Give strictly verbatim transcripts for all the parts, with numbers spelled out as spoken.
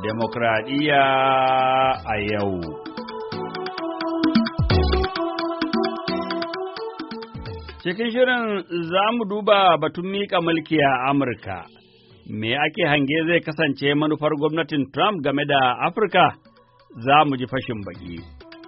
Demokradiyya a yau. Cikin shirin za mu duba batun miƙa mulki a Amurka. Me ake hange zai kasance manufar gwamnatin Trump game da Afirka? Za mu ji fashin baki.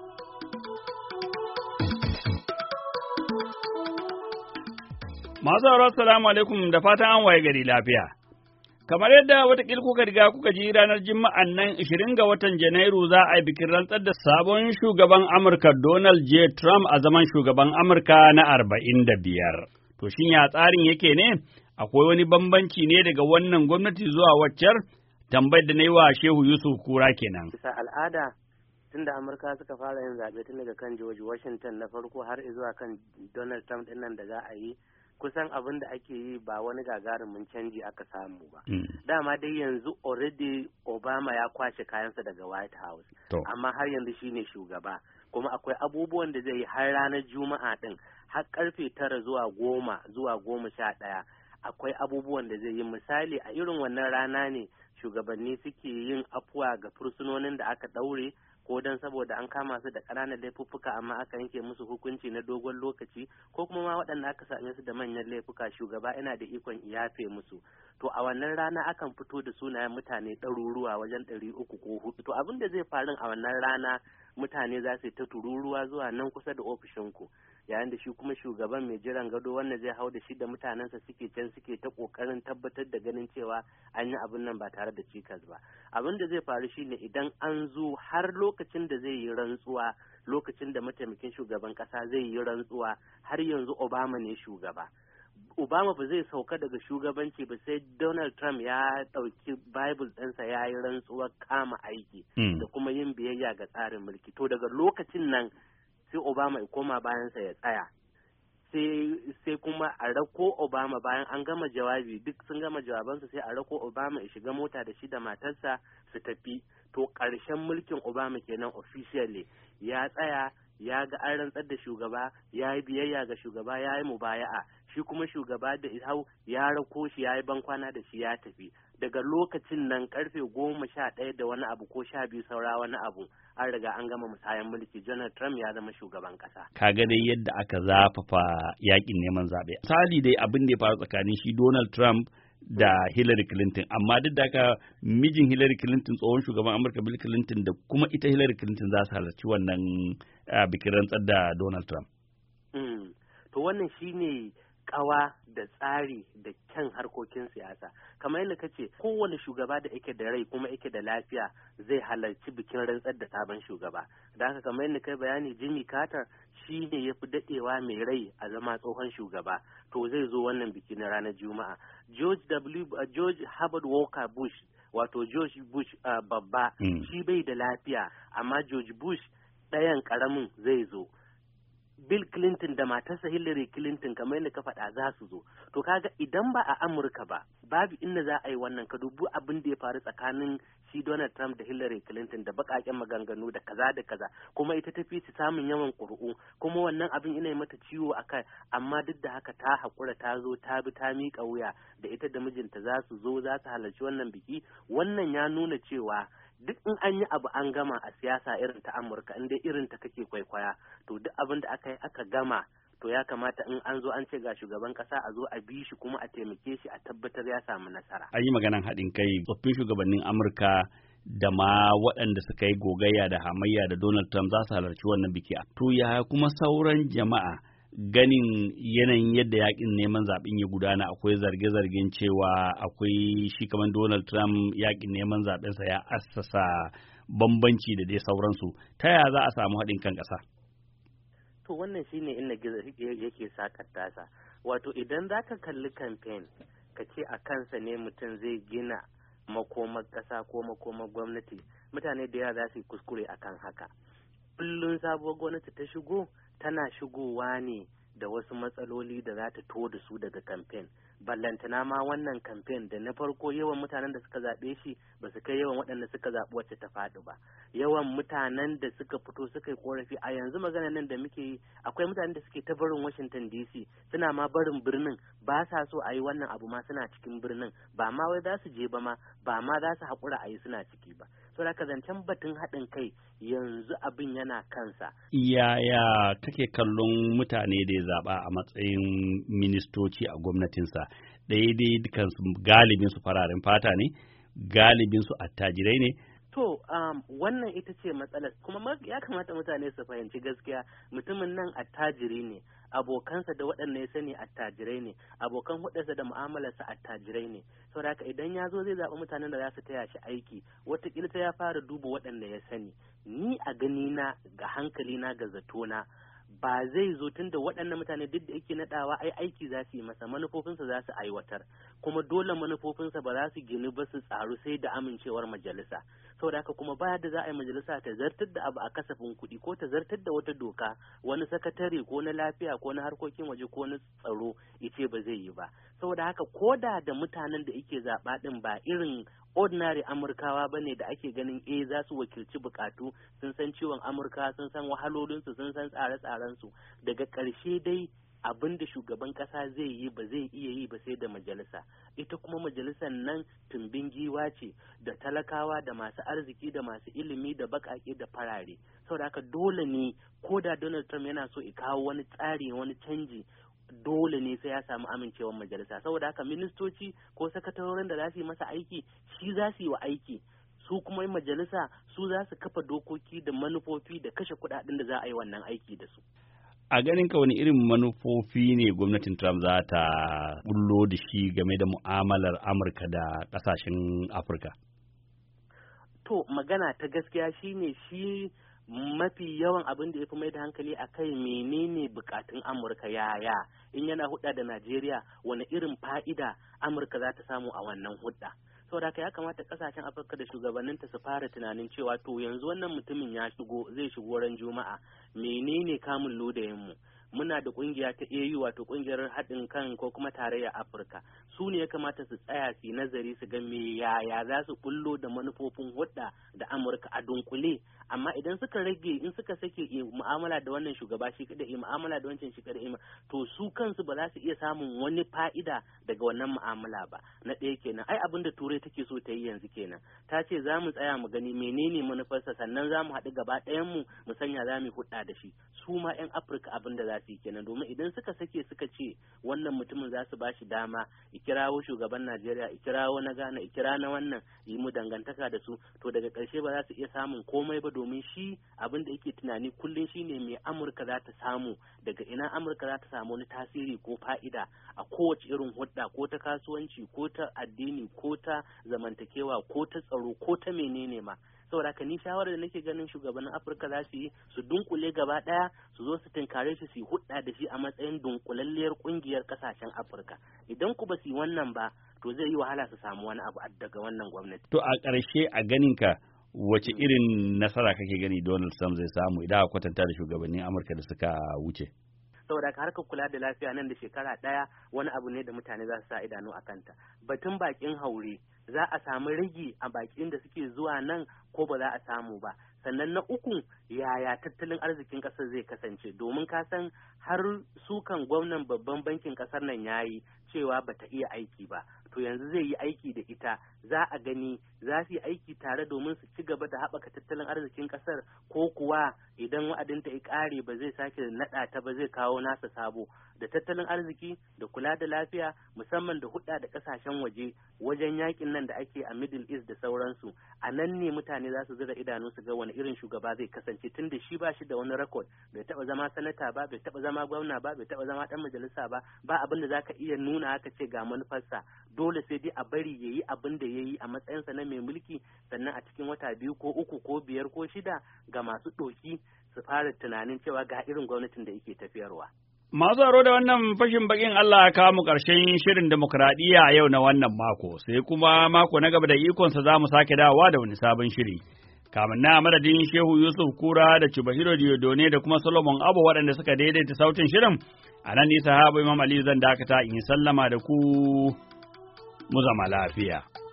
Masu sauraro, assalamu alaikum, da fatan an waye gari lafiya. Kamar yadda watakila kuka riga kuka ji ranar Juma'an nan ishirin ga watan Janairu za a yi bikin rantsar da sabon shugaban Amurka Donald J. Trump a zaman shugaban Amurka na arba'in da biyar. To shin ya tsarin yake ne? Akwai wani bambanci ne daga wannan gwamnati zuwa waccar? Tambayar da na yi wa Shehu Yusuf Kura kenan. Bisa al'ada tun da Amurka suka fara yin zaɓe tun daga kan George Washington na farko har zuwa kan Donald Trump ɗin nan da za a yi, kusan abin da ake yi ba wani gagarumin canji aka samu ba. Mm. Dama dai yanzu already Obama ya kwashe kayansa daga White House. To. Amma har yanzu shine shugaba. Kuma akwai abubuwan da zai yi har ranar Juma'a din har karfe tara zuwa goma zuwa goma sha ɗaya. Akwai abubuwan da zai yi, misali a irin wannan rana ne shugabanni suke yin afuwa ga fursunonin da aka ɗaure, ko don saboda an kama su da ƙananan laifuffuka amma aka yanke musu hukunci na dogon lokaci, ko kuma ma waɗanda aka same su da manyan laifuka shugaba yana da ikon yafe musu. To a wannan rana akan fito da sunayen mutane ɗaruruwa wajen ɗari uku ko hudu. To abin da zai faru a wannan rana, mutane za su yi ta tururuwa zuwa nan kusa da ofishinku, yayin da shi kuma shugaban mai jiran gado wanda zai hau da shi da mutanensa suke can suke ta kokarin tabbatar da ganin cewa an yi abin nan ba tare da cikas ba. Abin da zai faru shine idan an zo har lokacin da zai yi rantsuwa, lokacin da mataimakin shugaban kasa zai yi rantsuwa, har yanzu Obama ne shugaba. Obama ba zai sauka daga shugabanci ba sai Donald Trump ya ɗauki Bible ɗinsa ya yi rantsuwar kama aiki mm. da kuma yin biyayya ga tsarin mulki. To daga lokacin nan sai Obama ya koma bayansa ya tsaya. Sai kuma a rako Obama bayan an gama jawabi, duk sun gama jawabansu, sai a rako Obama ya shiga mota da shi da matarsa su tafi. To ƙarshen mulkin Obama kenan officially, ya tsaya ya ga an rantsar da shugaba, ya yi biyayya ga shugaba, ya yi mubaya'a, shi kuma shugaba da hau ya rako shi, ya yi bankwana da shi ya tafi. Daga lokacin nan karfe goma sha ɗaya da wani abu ko sha biyu saura wani abu, an riga an gama musayan mulki, Donald Trump ya zama shugaban ƙasa. Kaga dai yadda aka zafafa yakin neman zaɓe. Misali dai abin da ya faru tsakanin shi Donald Trump da Hillary Clinton, amma duk da haka mijin Hillary Clinton, tsohon shugaban Amurka Bill Clinton, da kuma ita Hillary Clinton za su halarci wannan bikin rantsar da Donald Trump. Mm. To wannan shine kawa da tsari da kyan harkokin siyasa. Kamar yadda kace, kowane shugaba da yake da rai kuma yake da lafiya zai halarci bikin rantsar da sabon shugaba. Da haka kamar yadda kai bayani, Jimmy Carter shi ne ya fi daɗewa mai rai a zama tsohon shugaba. To zai zo wannan biki na ranar Juma'a. George W. Uh, George Herbert Walker Bush, wato George Bush uh, babba, mm. shi bai da lafiya, amma George Bush ɗayan ƙaramin zai zo. Bill Clinton da matarsa Hillary Clinton kamar yadda ka faɗa za su zo. To kaga idan ba a Amurka ba, babu inda za a yi wannan. Ka dubu abin da ya faru tsakanin shi Donald Trump da Hillary Clinton, da baƙaƙen maganganu da kaza da kaza, kuma ita tafi su samun yawan ƙuri'u, kuma wannan abin ina mata ciwo a kai, amma duk da haka ta haƙura ta zo ta bi ta miƙa wuya, da ita da mijinta za su zo za su halarci wannan biki. Wannan ya nuna cewa duk in an yi abu an gama a siyasa irin ta Amurka, in dai irin ta kake kwaikwaya, to duk abin da aka yi aka gama, to ya kamata in an zo an ce ga shugaban kasa a zo a bi shi kuma a taimake shi a tabbatar ya samu nasara. An yi maganan haɗin kai, tsoffin shugabannin Amurka da ma waɗanda suka yi gogayya da hamayya da Donald Trump za su halarci wannan biki. To ya kuma sauran jama'a, ganin yanayin yadda yakin neman zaɓen ya gudana, akwai zarge-zargen cewa akwai shi kamar Donald Trump yakin neman zaɓensa ya assasa bambanci da dai sauransu. Ta yaya za a samu haɗin kan ƙasa? To wannan shine inda gizo yake sakar tasa. Wato idan za ka kalli kamfen ka ce a kansa ne mutum zai gina makomar ƙasa ko makomar gwamnati, mutane da yawa za su yi kuskure akan haka. Kullum sabuwar gwamnati ta shigo, tana shigowa ne da wasu matsaloli da za ta to da su daga kamfen. ballantana ma wannan kamfen da na farko yawan mutanen da suka zaɓe shi ba su kai yawan waɗanda suka zaɓi wacce ta faɗi ba. Yawan mutanen da suka fito suka yi korafi a yanzu magana nan da muke yi akwai mutanen da suke ta barin Washington D C suna ma barin birnin ba sa so a yi wannan abu ma suna cikin birnin ba ma wai za su je ba ma ba ma za su haƙura a yi suna ciki ba. Saboda haka zancen batun haɗin kai yanzu abin yana kansa. Yaya kake kallon mutane da ya zaɓa a matsayin ministoci a gwamnatinsa? Daidai dukansu galibinsu fararen fata ne, galibinsu attajirai ne. To, um, wannan ita ce matsalar kuma ya kamata mutane su fahimci gaskiya mutumin nan attajiri ne, abokansa da waɗanda ya sani attajirai ne, abokan hudarsa da mu'amalarsa attajirai ne. Saboda haka idan ya zo zai zaɓi mutanen da za su taya shi aiki, wataƙila ta ya fara duba waɗanda ya sani. Ni a ganina ga hankalina ga zatona ba zai zo tun da waɗannan mutane duk da yake naɗawa ai aiki za su yi masa, manufofinsa za su aiwatar, kuma dole manufofinsa ba za su gini ba su tsaru sai da amincewar majalisa. Saboda haka kuma baya da za a yi majalisa ta zartar da abu a kasafin kuɗi ko ta zartar da wata doka wani sakatare ko na lafiya ko na harkokin waje ko na tsaro ice ba zai yi ba. Saboda haka koda da mutanen da yake zaɓa ɗin ba irin ordinary Amurkawa ba ne da ake ganin eh za su wakilci bukatu, sun san ciwon Amurka, sun san wahalolinsu, sun san tsare-tsarensu. Daga ƙarshe dai abin da shugaban ƙasa zai yi ba zai iya yi ba sai da majalisa. Ita kuma majalisar nan tumbin giwa ce da talakawa da masu arziki da masu ilimi da baƙaƙe da farare. Saboda haka dole ne ko da Donald Trump yana so ya kawo wani tsari wani canji dole ne sai ya samu amincewar majalisa. Saboda haka ministoci ko sakatarorin da za su yi masa aiki shi za su yi wa aiki, su kuma majalisa su za su kafa dokoki da manufofi da kashe kuɗaɗen da za a yi wannan aiki da su. A ganin ka wani irin manufofi ne gwamnatin Trump za ta bullo da shi game da mu'amalar Amurka da ƙasashen Afirka? To magana ta gaskiya shine shi mafi yawan abin da ya fi mai da hankali a kai menene bukatun Amurka yaya in yana hudda da Najeriya wani irin fa'ida Amurka za ta samu a wannan hudda. Saboda haka ya kamata kasashen Afirka da shugabanninta su fara tunanin cewa to yanzu wannan mutumin ya shigo zai shigo ran Juma'a menene kamun lodayin mu. Muna da kungiya ta A U wato kungiyar haɗin kan ko kuma tarayyar Afirka, su ne ya kamata su tsaya su nazari su ga me yaya za su bullo da manufofin hudda da Amurka a dunkule. Amma idan suka rage in suka sake mu'amala da wannan shugaba shi kada mu'amala da wancan shi kada to su kansu ba za su iya samun wani fa'ida daga wannan mu'amala ba. Na ɗaya kenan ai abin da Turai take so ta yi yanzu kenan, ta ce za mu tsaya mu gani menene manufarsa sannan za mu haɗu gaba ɗayan mu mu sanya za mu hudda da shi. Su ma 'yan Afirka abin da za su yi kenan, domin idan suka sake suka ce wannan mutumin za su ba shi dama ya kirawo shugaban Najeriya, ya kirawo na Ghana, ya kira na wannan yi mu dangantaka da su, to daga ƙarshe ba za su iya samun komai ba, domin shi abin da yake tunani kullum shine me Amurka za ta samu, daga ina Amurka za ta samu wani tasiri ko fa'ida a kowace irin hudda ko ta kasuwanci ko ta addini ko ta zamantakewa ko ta tsaro ko ta menene ma. Saboda haka ni shawarar da nake ganin shugabannin Afirka za su yi su dunkule gaba daya su zo su tinkare shi su hudda da shi a matsayin dunkulalliyar kungiyar kasashen Afirka. Idan ku ba su yi wannan ba to zai yi wahala su samu wani abu daga wannan gwamnati. To a ƙarshe a ganinka wace irin nasara kake gani Donald Trump zai samu idan a kwatanta da shugabannin Amurka da suka wuce? Saboda harkar kula da lafiya nan da shekara ɗaya wani abu ne da mutane za su sa idanu a kanta. Batun bakin haure za a samu ragi a bakin da suke zuwa nan ko ba za a samu ba. Sannan na uku yaya tattalin arzikin ƙasar zai kasance, domin ka san har sukan gwamnan babban bankin ƙasar nan yayi cewa bata iya aiki ba, to yanzu zai yi aiki da ita, za a gani za su yi aiki tare domin su ci gaba da haɓaka tattalin arzikin ƙasar, ko kuwa idan wa'adinta ya ƙare ba zai sake naɗa ta ba zai kawo nasa sabo. Da tattalin arziki da kula da lafiya musamman da hudda da ƙasashen waje wajen yakin nan da ake a Middle East da sauransu, a nan ne mutane za su zura idanu su ga wani irin shugaba zai kasance, tun da shi ba shi da wani rekod, bai taɓa zama sanata ba, bai taɓa zama gwamna ba, bai taɓa zama ɗan majalisa ba, ba abin da za ka iya nuna haka ce ga manufarsa. Dole sai dai a bari ya yi abin da ya yi a matsayinsa na mai mulki, sannan a cikin wata biyu ko uku ko biyar ko shida ga masu ɗoki su fara tunanin cewa ga irin gwamnatin da yake tafiyarwa. Masu aro da wannan fashin bakin Allah ya kawo mu ƙarshen shirin demokradiyya a yau na wannan mako, sai kuma mako na gaba da ikonsa za mu sake dawowa da wani sabon shiri. Kamin na madadin Shehu Yusuf Kura da Chubahiro Diodone da kuma Solomon Abu waɗanda suka daidaita sautin shirin, a nan ni sahaba Imam Ali zan dakata in yi sallama da ku mu zama lafiya.